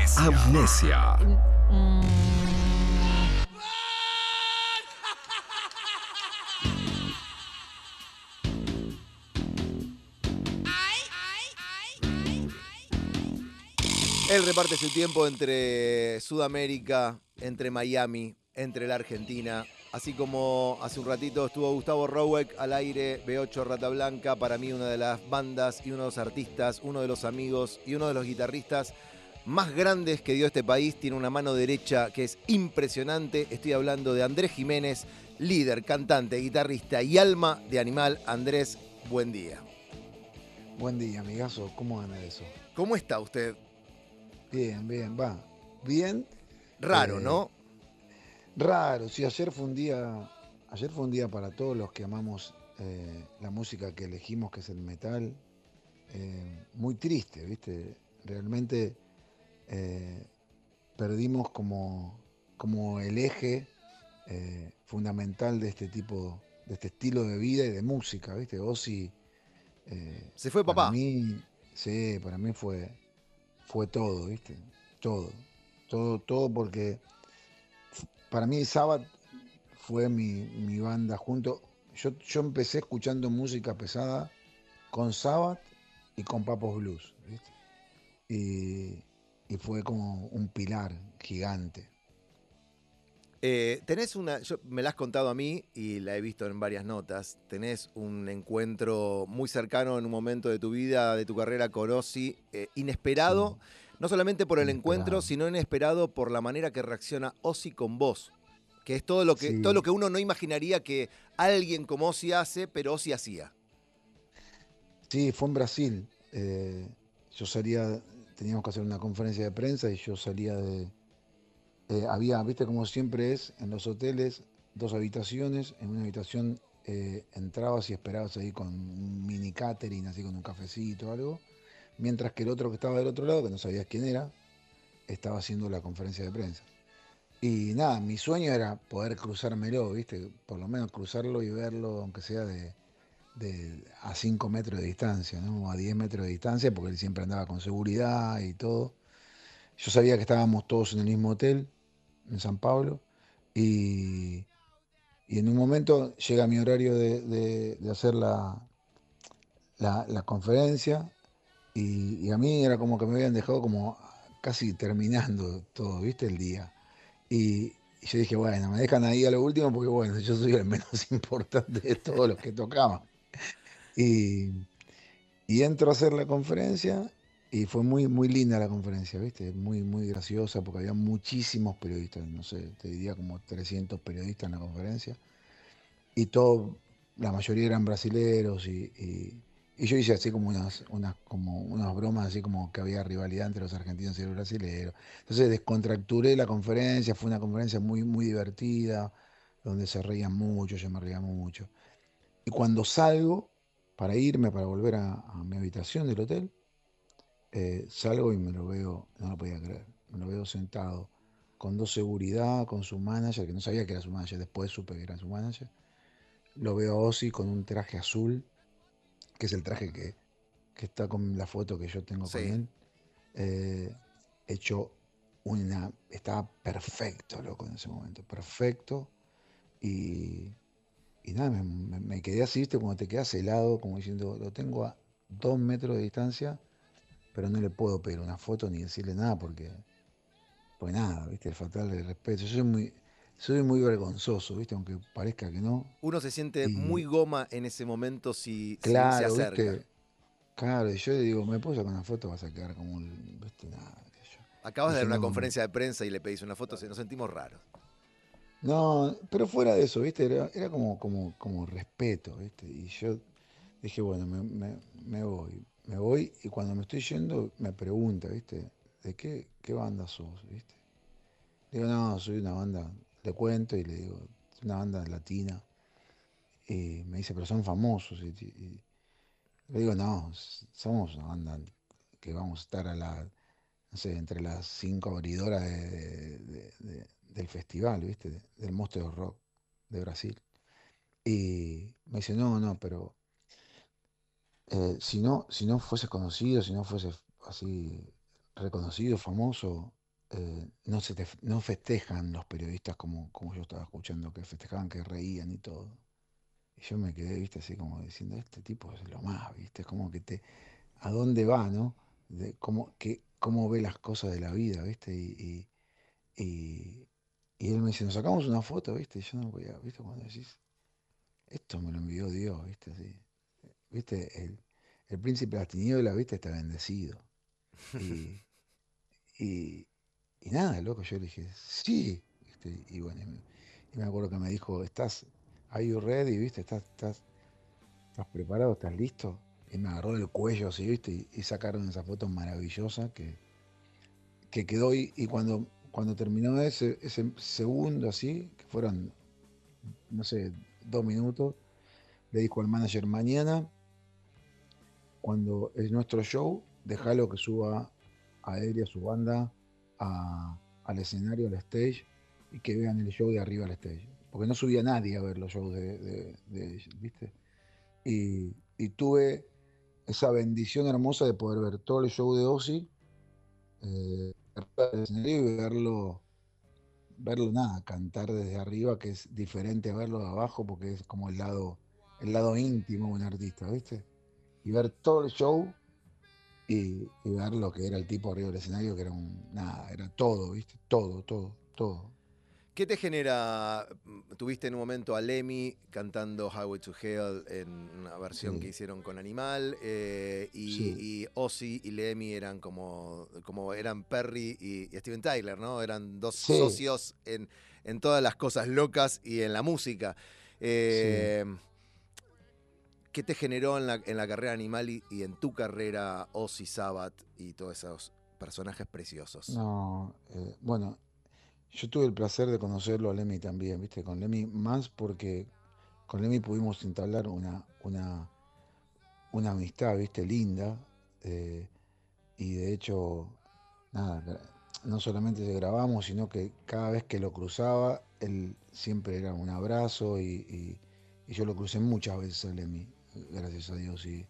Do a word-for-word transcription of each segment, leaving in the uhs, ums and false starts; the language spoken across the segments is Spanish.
Amnesia. Mm, Él reparte su tiempo entre Sudamérica, entre Miami, entre la Argentina. Así como hace un ratito estuvo Gustavo Rowek al aire, B ocho Rata Blanca, para mí una de las bandas y uno de los artistas, uno de los amigos y uno de los guitarristas más grandes que dio este país. Tiene una mano derecha que es impresionante. Estoy hablando de Andrés Jiménez, líder, cantante, guitarrista y alma de Animal. Andrés, buen día. Buen día, amigazo. ¿Cómo anda eso? ¿Cómo está usted? Bien, bien, va. Bien. Raro, eh, ¿no? Raro. Sí, ayer fue un día. Ayer fue un día para todos los que amamos eh, la música que elegimos, que es el metal. eh, muy triste, ¿viste? Realmente eh, perdimos como, como el eje eh, fundamental de este tipo, de este estilo de vida y de música, ¿viste? Ozzy, eh, Se fue para papá. mí, sí, para mí fue. fue todo, ¿viste? Todo, todo, todo porque para mí Sabbath fue mi, mi banda junto. Yo, yo empecé escuchando música pesada con Sabbath y con Papos Blues, ¿viste? Y, y fue como un pilar gigante. Eh, tenés una, yo, me la has contado a mí y la he visto en varias notas. Tenés un encuentro muy cercano en un momento de tu vida, de tu carrera con Ozzy, eh, Sí, inesperado, no solamente por el encuentro, inesperado. sino inesperado por la manera que reacciona Ozzy con vos. Que es todo lo que, todo lo Sí, que uno no imaginaría que alguien como Ozzy hace, pero Ozzy hacía. sí, fue en Brasil. Eh, yo salía, teníamos que hacer una conferencia de prensa y yo salía de, Eh, había, viste como siempre es, en los hoteles, dos habitaciones. En una habitación eh, entrabas y esperabas ahí con un mini catering, así con un cafecito o algo. Mientras que el otro que estaba del otro lado, que no sabías quién era, estaba haciendo la conferencia de prensa. Y nada, mi sueño era poder cruzármelo, viste, por lo menos cruzarlo y verlo, aunque sea de, de a cinco metros de distancia, ¿no? O a diez metros de distancia, porque él siempre andaba con seguridad y todo. Yo sabía que estábamos todos en el mismo hotel, en San Pablo, y, y en un momento llega mi horario de, de- de hacer la, la- la conferencia, y, y a mí era como que me habían dejado como casi terminando todo, ¿viste? El día. Y, y yo dije, bueno, me dejan ahí a lo último porque, bueno, yo soy el menos importante de todos los que tocaban. Y, y entro a hacer la conferencia y fue muy, muy linda la conferencia, ¿viste? Muy, muy graciosa porque había muchísimos periodistas, no sé, te diría como trescientos periodistas en la conferencia. Y todo, la mayoría eran brasileros y, y- y yo hice así como unas, unas, como unas bromas, así como que había rivalidad entre los argentinos y los brasileros. Entonces descontracturé la conferencia, fue una conferencia muy, muy divertida, donde se reían mucho, yo me reía mucho. Y cuando salgo para irme, para volver a, a mi habitación del hotel, eh, salgo y me lo veo, no lo podía creer, me lo veo sentado con dos seguridad, con su manager, que no sabía que era su manager, después supe que era su manager. Lo veo a Ozzy con un traje azul, que es el traje que, que está con la foto que yo tengo con Sí. él, eh, hecho una, estaba perfecto, loco, en ese momento, perfecto. Y, y nada, me, me- me quedé así, viste, como te quedas helado, como diciendo, lo tengo a dos metros de distancia, pero no le puedo pedir una foto ni decirle nada porque, pues nada, viste, el fatal del respeto. Yo soy muy, soy muy vergonzoso, viste, aunque parezca que no. Uno se siente muy Y goma en ese momento si, si se claro, acerca. viste, claro, y yo le digo, ¿me puedo sacar una foto? Vas a quedar como un, viste, nada, qué sé yo. Acabas de dar Dije, una no, no, conferencia de prensa y le pedís una foto, se nos sentimos raros. no, pero fuera de eso, viste, era, era como, como, como respeto, viste, y yo dije, bueno, me, me- me voy, me voy, y cuando me estoy yendo me pregunta, viste, ¿de qué, qué banda sos, viste? Digo, no, soy una banda, le cuento y le digo, es una banda latina, y me dice, pero son famosos, y, y le digo, no, s- somos una banda que vamos a estar a la, no sé, entre las cinco abridoras de- de- de- de- del festival, ¿viste? De- del Monster Rock de Brasil. Y me dice, no, no, pero eh, si no, si no fuese conocido, si no fuese así reconocido, famoso, eh, no se te- no festejan los periodistas como, como yo estaba escuchando, que festejaban, que reían y todo. Y yo me quedé, viste, así como diciendo, este tipo es lo más, viste, como que te, a dónde va, ¿no? De cómo, que, cómo ve las cosas de la vida, viste, y, y, y, y él me dice, nos sacamos una foto, viste, y yo no voy a, viste, cuando decís, esto me lo envió Dios, viste, así, viste, el, el príncipe de las tinieblas, viste, está bendecido. Y, y, y nada, loco, yo le dije, sí, viste, y bueno, y me, y me acuerdo que me dijo, ¿estás, are you ready, viste, estás, estás ¿Estás preparado? ¿Estás listo? Y me agarró del cuello así, ¿viste? Y, y sacaron esa foto maravillosa que, que quedó y, y cuando, cuando terminó ese, ese segundo así, que fueron, no sé, dos minutos, le dijo al manager, mañana, cuando es nuestro show, déjalo que suba a él y a su banda a- al escenario, al stage, y que vean el show de arriba al stage. Porque no subía nadie a ver los shows de, de, de ellos, ¿viste? Y, y tuve esa bendición hermosa de poder ver todo el show de Ozzy, eh, del escenario y verlo, verlo nada, cantar desde arriba, que es diferente a verlo de abajo, porque es como el lado, el lado íntimo de un artista, ¿viste? Y ver todo el show y, y ver lo que era el tipo arriba del escenario, que era un, nada, era todo, ¿viste? Todo, todo, todo. ¿Qué te genera? mm, Tuviste en un momento a Lemmy cantando Highway to Hell en una versión que Sí, hicieron con Animal, eh, y, sí, y Ozzy y Lemmy eran como, como eran Perry y, y Steven Tyler, ¿no? Eran dos sí, socios en, en todas las cosas locas y en la música. sí. Eh, ¿Qué te generó en la, en la carrera Animal y, y en tu carrera Ozzy, Sabbath y todos esos personajes preciosos? No, eh, bueno, yo tuve el placer de conocerlo a Lemmy también, ¿viste? Con Lemmy más porque con Lemmy pudimos entablar una, una, una amistad, ¿viste? Linda. eh, y de hecho, nada, gra- no solamente grabamos, sino que cada vez que lo cruzaba, él siempre era un abrazo y, y- y yo lo crucé muchas veces a Lemmy, gracias a Dios. Y,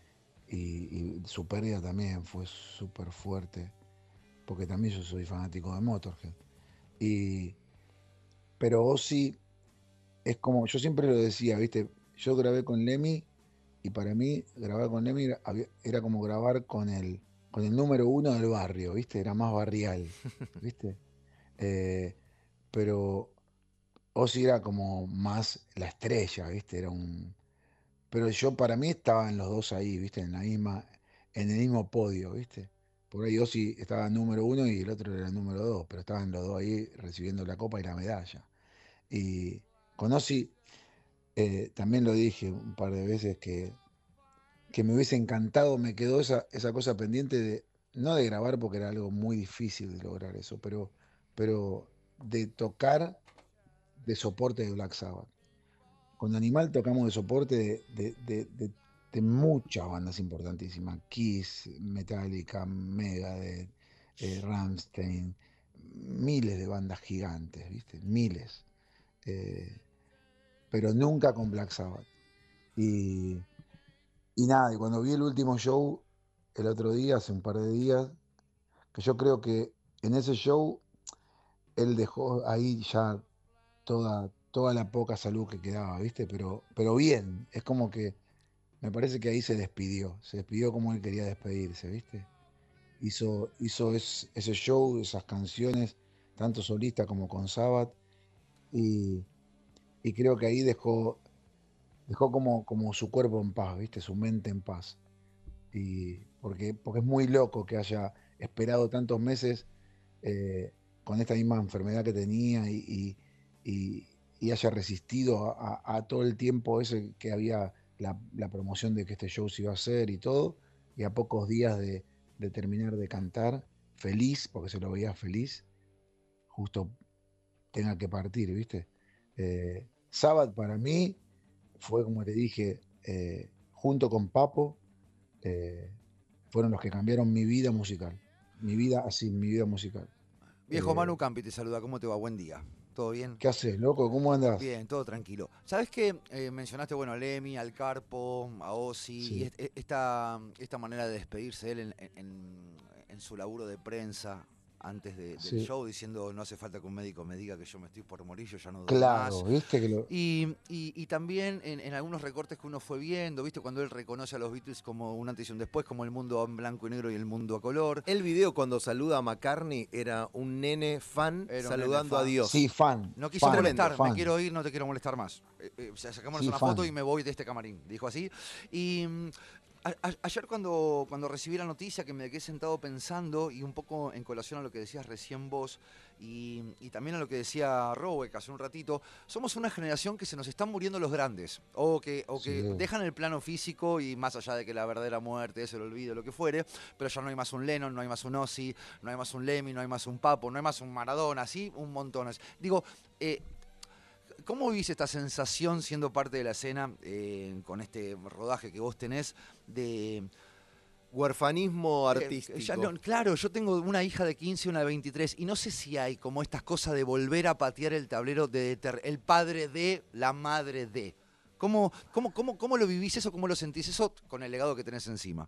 y- y su pérdida también fue súper fuerte, porque también yo soy fanático de Motorhead. Y, pero Ozzy es como, yo siempre lo decía, ¿viste? Yo grabé con Lemmy y para mí grabar con Lemmy era, había- era como grabar con el, con el número uno del barrio, ¿viste? Era más barrial, ¿viste? Eh, pero Ozzy era como más la estrella, ¿viste? Era un... Pero yo para mí estaban los dos ahí, ¿viste? En la misma, en el mismo podio, ¿viste? Por ahí Ozzy estaba número uno y el otro era el número dos, pero estaban los dos ahí recibiendo la copa y la medalla. Y con Ozzy eh, también lo dije un par de veces que, que me hubiese encantado, me quedó esa, esa cosa pendiente de, no de grabar porque era algo muy difícil de lograr eso, pero, pero de tocar de soporte de Black Sabbath. Con Animal tocamos de soporte de, de, de, de- de muchas bandas importantísimas, Kiss, Metallica, Megadeth, eh, Rammstein, miles de bandas gigantes, ¿viste? Miles. Eh, pero nunca con Black Sabbath. Y, y nada, y cuando vi el último show el otro día, hace un par de días, que yo creo que en ese show él dejó ahí ya toda, toda la poca salud que quedaba, ¿viste? Pero, pero bien, es como que me parece que ahí se despidió, se despidió como él quería despedirse, ¿viste? Hizo, hizo es- ese show, esas canciones, tanto solista como con Sabbath, y, y creo que ahí dejó, dejó como, como su cuerpo en paz, ¿viste? Su mente en paz. Y porque, porque es muy loco que haya esperado tantos meses eh, con esta misma enfermedad que tenía y, y- y- y haya resistido a, a- a todo el tiempo ese que había la, la promoción de que este show se iba a hacer y todo, y a pocos días de, de terminar de cantar, feliz, porque se lo veía feliz, justo tenga que partir, ¿viste? Eh, Sabbath para mí fue, como te dije, eh, junto con Papo, eh, fueron los que cambiaron mi vida musical. Mi vida así, mi vida musical. Viejo Manu Eh, Campi te saluda, ¿cómo te va? Buen día. ¿Todo bien? ¿Qué haces, loco? ¿Cómo andas? Bien, todo tranquilo. ¿Sabes qué? Eh, mencionaste, bueno, a Lemmy, al Carpo, a Ozzy, y Sí, est- e- esta, esta manera de despedirse de él en, en- en su laburo de prensa. antes de- del Sí, show, diciendo no hace falta que un médico me diga que yo me estoy por morir, yo ya no doy más. claro, viste que lo... Y, y- y también en, en algunos recortes que uno fue viendo, ¿viste? Cuando él reconoce a los Beatles como un antes y un después, como el mundo en blanco y negro y el mundo a color. El video cuando saluda a McCartney era un nene fan Era un nene saludando a fan. Sí, Dios. fan, No quiso fan, Tremendo. molestar, me fan, quiero ir, no te quiero molestar más. Eh, eh, o sea, sacámonos sí, una foto y fan. me voy de este camarín, dijo así. Y mm, a- a- ayer cuando, cuando recibí la noticia que me quedé sentado pensando y un poco en colación a lo que decías recién vos y, y también a lo que decía Roweck hace un ratito, somos una generación que se nos están muriendo los grandes o que, o que Sí, dejan el plano físico y más allá de que la verdadera muerte es el olvido, lo que fuere, pero ya no hay más un Lennon, no hay más un Ozzy, no hay más un Lemmy, no hay más un Papo, no hay más un Maradona, así un montón. Digo, eh, ¿cómo vivís esta sensación siendo parte de la escena eh, con este rodaje que vos tenés de... Huerfanismo eh, ya artístico. no- claro, yo tengo una hija de quince y una de veintitrés y no sé si hay como estas cosas de volver a patear el tablero de ter- el padre de, la madre de. ¿Cómo, cómo, cómo, cómo lo vivís eso? ¿Cómo lo sentís eso con el legado que tenés encima?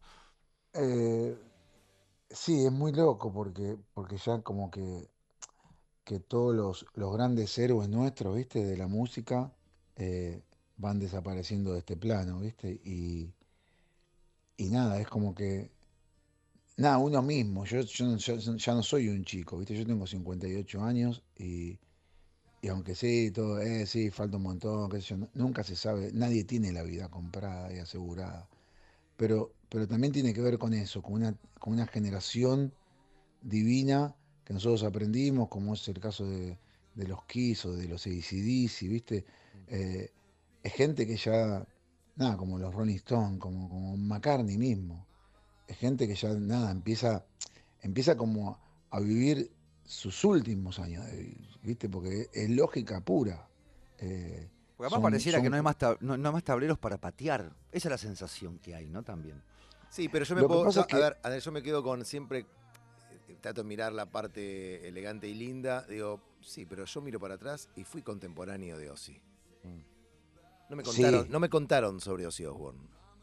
Eh, sí, es muy loco porque, porque ya como que, que todos los, los grandes héroes nuestros, ¿viste? De la música eh, van desapareciendo de este plano, ¿viste? Y, y nada, es como que, nada, uno mismo, yo, yo, no- yo ya no soy un chico, ¿viste? Yo tengo cincuenta y ocho años y, y aunque sí, todo, eh, sí, falta un montón, qué sé yo, no- nunca se sabe, nadie tiene la vida comprada y asegurada. Pero, pero también tiene que ver con eso, con una, con una generación divina que nosotros aprendimos, como es el caso de, de los Kiss o de los A C/D C, ¿viste? Eh, es gente que ya, nada, como los Rolling Stones, como, como McCartney mismo, es gente que ya, nada, empieza, empieza como a vivir sus últimos años de vida, ¿viste? Porque es lógica pura. Eh, Porque además son, pareciera que son, no hay más, tab- no, no hay más tableros para patear. Esa es la sensación que hay, ¿no? También. Sí, pero yo me lo que puedo. pasa Yo, es a que, ver, a ver, yo me quedo con siempre. eh, Trato de mirar la parte elegante y linda. Digo, sí, pero yo miro para atrás y fui contemporáneo de Ozzy. No me contaron, sí, no me contaron sobre Ozzy Osbourne.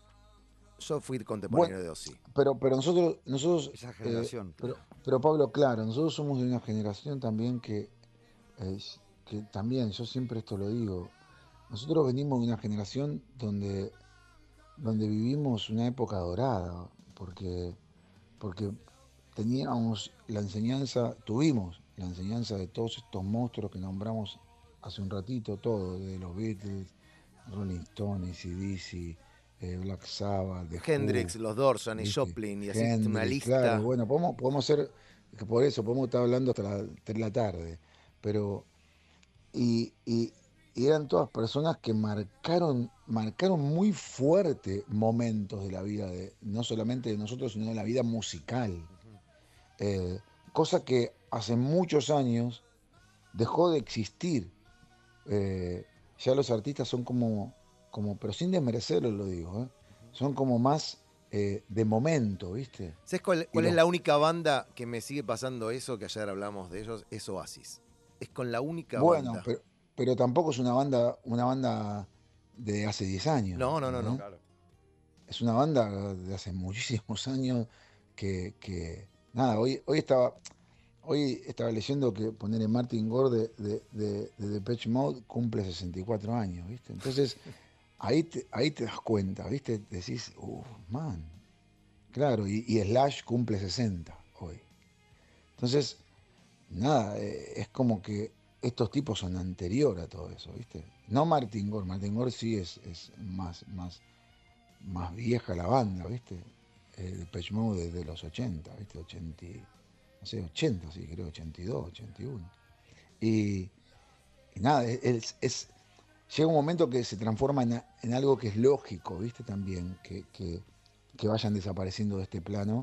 Yo fui bueno, contemporáneo de Ozzy. Pero, pero nosotros, nosotros Esa eh, generación, pero, claro. pero Pablo, claro, nosotros somos de una generación también que, eh, que también, yo siempre esto lo digo, nosotros venimos de una generación donde, donde vivimos una época dorada, porque, porque teníamos la enseñanza, tuvimos la enseñanza de todos estos monstruos que nombramos hace un ratito, todo, de los Beatles, Rolling Stones, A C/D C, eh, Black Sabbath, The Who, Hendrix, los Doors, Janis ¿viste? Joplin y así una Hendrix, claro, lista. bueno, podemos, podemos ser, que por eso podemos estar hablando hasta la, hasta la tarde, pero, y, y- y eran todas personas que marcaron, marcaron muy fuerte momentos de la vida, de, no solamente de nosotros, sino de la vida musical. Eh, cosa que hace muchos años dejó de existir. Eh, ya los artistas son como, como, pero sin desmerecerlo lo digo, ¿eh? Son como más eh, de momento, ¿viste? ¿Sabes cuál, Y cuál es los, la única banda que me sigue pasando eso, que ayer hablamos de ellos? Es Oasis. Es con la única bueno, banda. pero, pero tampoco es una banda, una banda de hace diez años, No, no, no, no. ¿entendés? Claro. Es una banda de hace muchísimos años que, que nada, hoy, hoy estaba, hoy estaba leyendo que poner en Martin Gore de, de, de, de Depeche Mode cumple sesenta y cuatro años, ¿viste? Entonces, ahí te, ahí te das cuenta, ¿viste? Decís, uff, man, claro, y, y Slash cumple sesenta hoy. Entonces, nada, eh, es como que estos tipos son anterior a todo eso, ¿viste? No Martin Gore, Martin Gore sí es, es más, más, más vieja la banda, ¿viste? Eh, Depeche Mode desde los ochenta, ¿viste? ochenta, y- no sé, ochenta, sí, creo, ochenta y dos, ochenta y uno. Y, y nada, es, es- llega un momento que se transforma en, a- en algo que es lógico, ¿viste? También, que, que- que vayan desapareciendo de este plano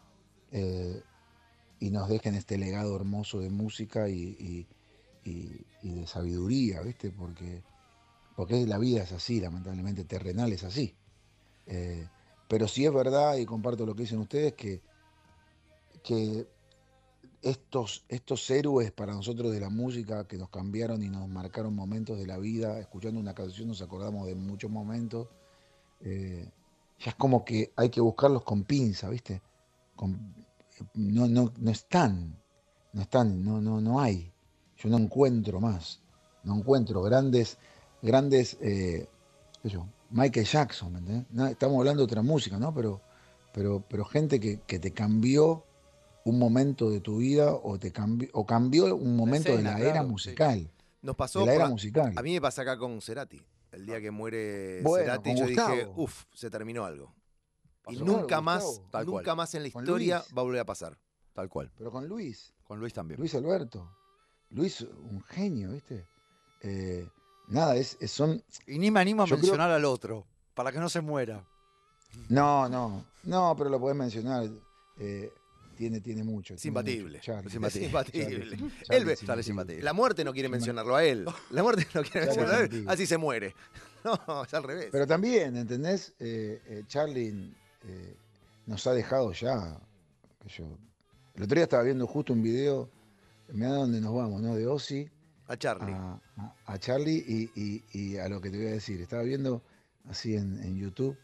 eh, y nos dejen este legado hermoso de música y, y- y- y de sabiduría, ¿viste? Porque, porque la vida es así, lamentablemente, terrenal es así. Eh, pero sí es verdad, y comparto lo que dicen ustedes, que, que estos, estos héroes para nosotros de la música que nos cambiaron y nos marcaron momentos de la vida, escuchando una canción nos acordamos de muchos momentos, eh, ya es como que hay que buscarlos con pinza, ¿viste? Con- no, no, no están. no están, no, no, no hay. Yo no encuentro más. No encuentro grandes, grandes, eh, qué sé yo, Michael Jackson, ¿me entendés? No, estamos hablando de otra música, ¿no? Pero, pero, pero gente que, que te cambió un momento de tu vida o te cambió, o cambió un La momento de escena, la era claro, sí. musical. Nos De pasó, la por era a, musical. a mí me pasa acá con Cerati. El día que muere Bueno, Cerati, con yo dije, Gustavo. uff, se terminó algo. Y Pasó. Claro, nunca más, Gustavo. Tal cual, nunca más en la Con historia Luis. va a volver a pasar. tal cual. Pero con Luis. Con Luis también. Luis Alberto. Luis, un genio, ¿viste? Eh, nada, es, es- son. Y ni me animo a Yo creo. mencionar al otro, para que no se muera. No, no. No, pero lo podés mencionar. eh, tiene, tiene mucho. Es Tiene mucho. imbatible. Charlie. Es imbatible. Es imbatible. Charlie, Él Charlie ve- es Charlie es imbatible. imbatible. La muerte no quiere Ima- mencionarlo a él. La muerte no quiere Charlie es mencionarlo a él. imbatible. Así se muere. No, es al revés. Pero también, ¿entendés? Eh, eh, Charlie eh, nos ha dejado ya. Que yo. El otro día estaba viendo justo un video. Mirá dónde nos vamos, ¿no? De Ozzy A Charlie. a, a- a Charlie y, y- y a lo que te voy a decir. Estaba viendo así en, en YouTube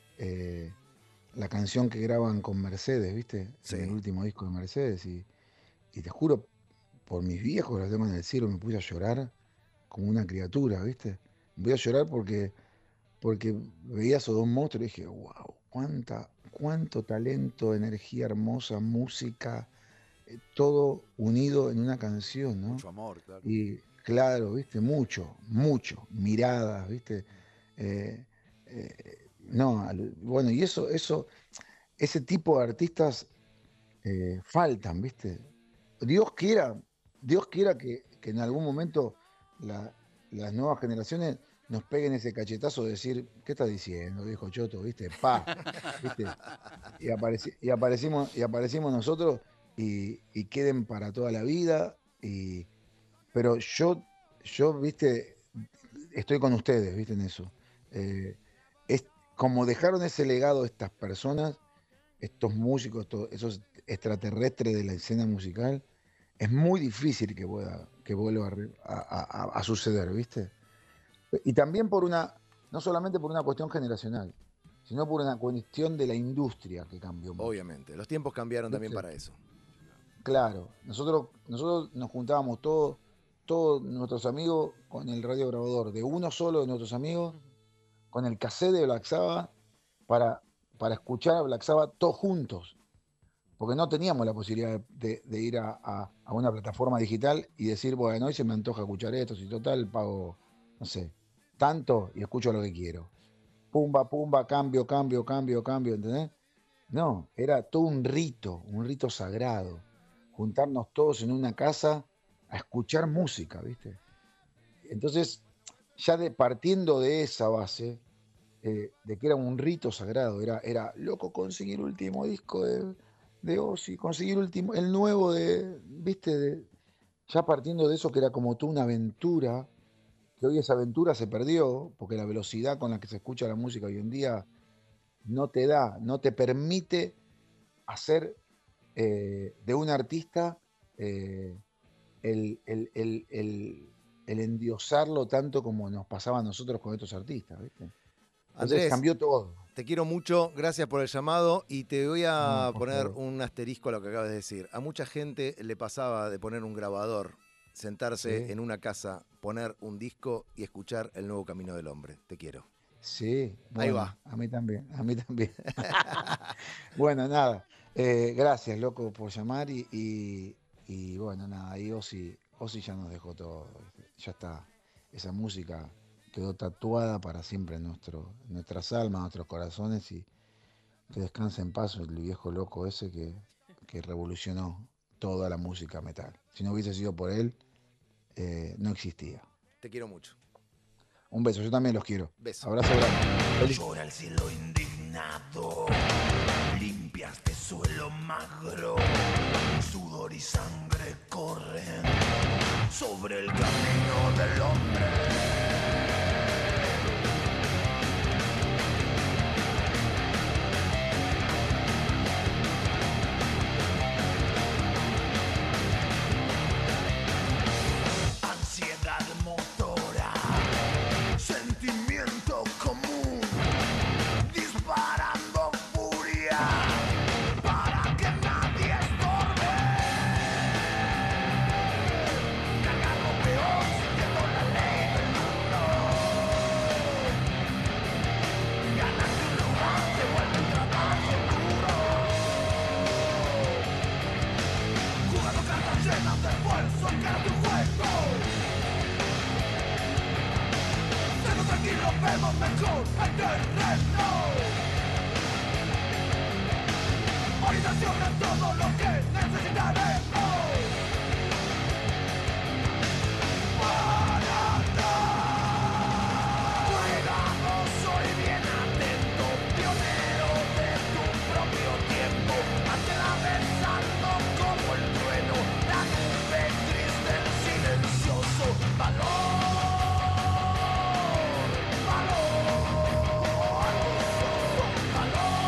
eh, la canción que graban con Mercedes, ¿viste? Sí. En el último disco de Mercedes. Y, y te juro, por mis viejos, los tengo en el cielo, me puse a llorar como una criatura, ¿viste? Me voy a llorar porque, porque veía esos dos monstruos y dije, wow, cuánta, cuánto talento, energía hermosa, música, eh, todo unido en una canción, ¿no? Mucho amor, claro. Y claro, viste, mucho, mucho, miradas, viste. Eh, eh, no, al- bueno, y eso, eso, ese tipo de artistas eh, faltan, viste. Dios quiera, Dios quiera que, que en algún momento la- las nuevas generaciones nos peguen ese cachetazo de decir, ¿qué estás diciendo, viejo choto? ¿Viste? Pa, ¿viste? Y, apareci- y aparecimos, y aparecimos nosotros y, y queden para toda la vida. Y, pero yo, yo, viste, estoy con ustedes, viste, en eso. Eh, es como dejaron ese legado estas personas, estos músicos, estos- esos extraterrestres de la escena musical, es muy difícil que pueda, que vuelva a, re- a- a- a suceder, ¿viste? Y también por una, no solamente por una cuestión generacional, sino por una cuestión de la industria que cambió mucho. Obviamente. Los tiempos cambiaron también ¿Viste? para eso. Claro, nosotros, nosotros nos juntábamos todos, todos nuestros amigos con el radiograbador de uno solo de nuestros amigos, con el cassette de Black Sabbath, para, para escuchar a Black Sabbath todos juntos. Porque no teníamos la posibilidad de, de ir a, a- a una plataforma digital y decir, bueno, hoy se me antoja escuchar esto, si total pago, no sé, tanto y escucho lo que quiero. Pumba, pumba, cambio, cambio, cambio, cambio, ¿entendés? No, era todo un rito, un rito sagrado. Juntarnos todos en una casa a escuchar música, ¿viste? Entonces, ya de, partiendo de esa base, eh, de que era un rito sagrado, era, era loco conseguir el último disco de, de Ozzy, conseguir último, el nuevo de, ¿viste? De, ya partiendo de eso que era como toda una aventura, que hoy esa aventura se perdió, porque la velocidad con la que se escucha la música hoy en día no te da, no te permite hacer eh, de un artista eh, el, el- el- el- el endiosarlo tanto como nos pasaba a nosotros con estos artistas, ¿viste? Entonces Andrés, cambió todo. te quiero mucho, gracias por el llamado y te voy a No, por poner favor. un asterisco a lo que acabas de decir. A mucha gente le pasaba de poner un grabador, sentarse Sí. en una casa, poner un disco y escuchar El Nuevo Camino del Hombre. Te quiero. Sí, Ahí bueno, va. a mí también, a mí también. Bueno, nada, eh, gracias, loco, por llamar y, y- y bueno, nada, ahí Ozzy, Ozzy ya nos dejó todo, ¿viste? Ya está, esa música quedó tatuada para siempre en, nuestro, en nuestras almas, en nuestros corazones y que descanse en paz el viejo loco ese que, que revolucionó toda la música metal. Si no hubiese sido por él, eh, no existía. Te quiero mucho. Un beso, yo también los quiero. Beso. Abrazo grande. Feliz- Llora el cielo indignado, limpia este suelo magro, sudor y sangre corren sobre el camino del hombre. Ansiedad motora, sentimiento común, disparando furia para que nadie estorbe. sabemos mejor el terreno. Orientación a todo lo que necesitaremos. Soy bien atento, pionero de tu propio tiempo, atravesando como el trueno la nube gris del silencioso valor, valor, valor,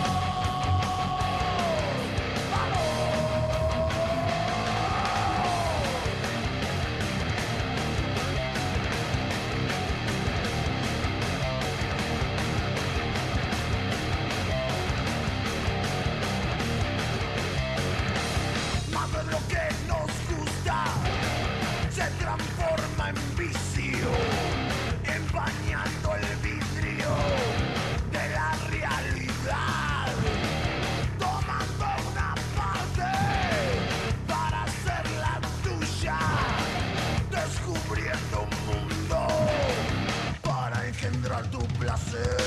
lo que nos gusta se transforma en vicio, empañando el vidrio de la realidad, tomando una parte para hacerla tuya, descubriendo un mundo para engendrar tu placer.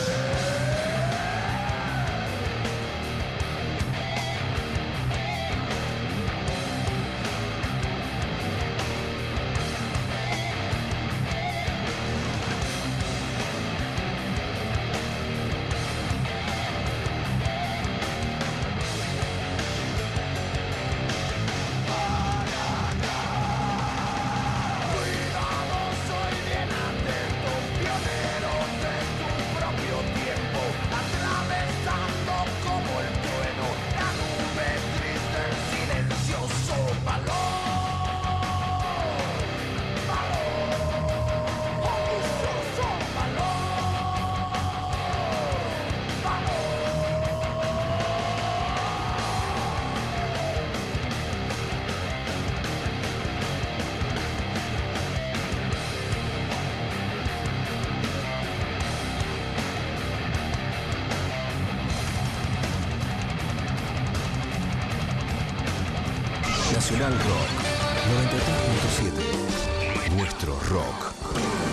Nacional Rock noventa y tres punto siete. Nuestro rock.